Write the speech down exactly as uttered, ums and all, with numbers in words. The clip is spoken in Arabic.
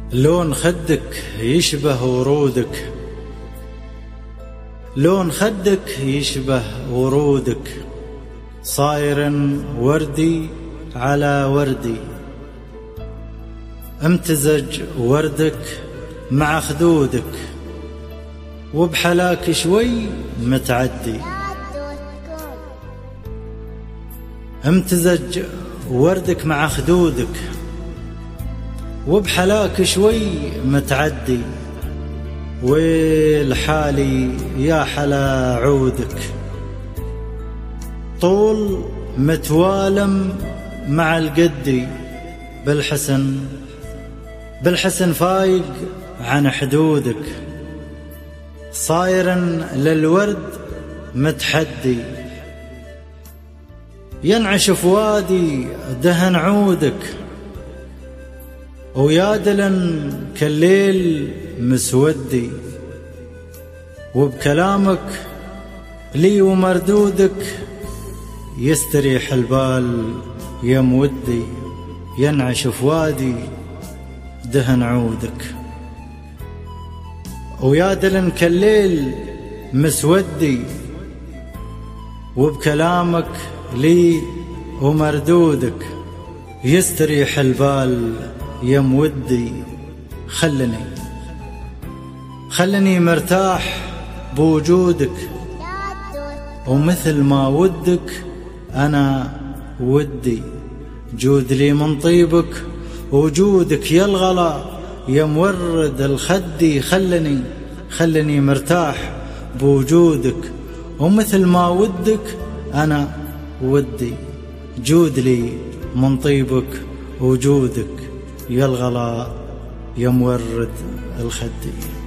لون خدك يشبه ورودك، لون خدك يشبه ورودك، صاير وردي على وردي، امتزج وردك مع خدودك، وبحلاك شوي متعدي. امتزج وردك مع خدودك، وبحلاك شوي متعدي، ويل حالي يا حلا عودك، طول متوالم مع القدي، بالحسن بالحسن فايق عن حدودك، صاير للورد متحدي، ينعش فؤادي دهن عودك، ويادلن كالليل مسودي، وبكلامك لي ومردودك، يستريح البال يمودي، ينعش فؤادي دهن عودك، ويادلن كالليل مسودي، وبكلامك لي ومردودك، يستريح البال يمودي. خلني خلني مرتاح بوجودك، ومثل ما ودك أنا ودي، جود لي من طيبك وجودك يا الغلا يا مورد الخدي. خلني خلني مرتاح بوجودك، ومثل ما ودك أنا ودي، جود لي من طيبك وجودك يا الغلا يا مورد الخدي.